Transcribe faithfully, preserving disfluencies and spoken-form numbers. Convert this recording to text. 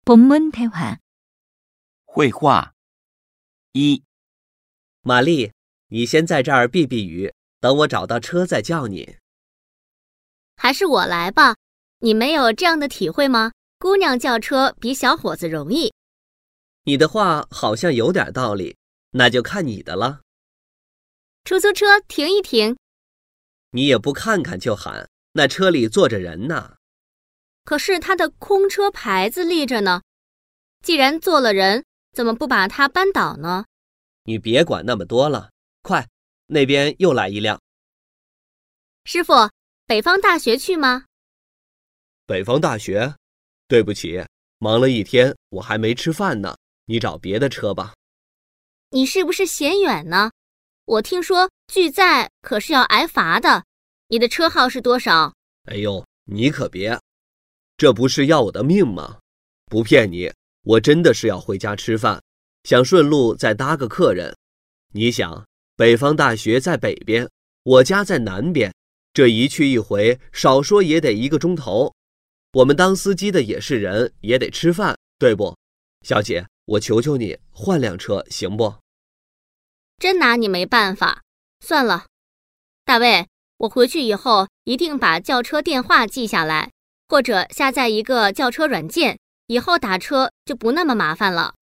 본문 대화. 绘画。一， 玛丽，你先在这儿避避雨，等我找到车再叫你。 还是我来吧，你没有这样的体会吗？姑娘叫车比小伙子容易。 你的话好像有点道理，那就看你的了。 出租车停一停。 你也不看看就喊，那车里坐着人呢。 可是他的空车牌子立着呢，既然坐了人，怎么不把它扳倒呢？ 你别管那么多了，快，那边又来一辆。 师傅，北方大学去吗？ 北方大学？对不起，忙了一天，我还没吃饭呢，你找别的车吧。 你是不是嫌远呢？我听说拒载可是要挨罚的，你的车号是多少？ 哎呦，你可别，这不是要我的命吗？不骗你，我真的是要回家吃饭，想顺路再搭个客人。你想，北方大学在北边，我家在南边，这一去一回，少说也得一个钟头。我们当司机的也是人，也得吃饭，对不？小姐，我求求你，换辆车行不？ 真拿你没办法，算了。大卫，我回去以后一定把叫车电话记下来，或者下载一个叫车软件，以后打车就不那么麻烦了。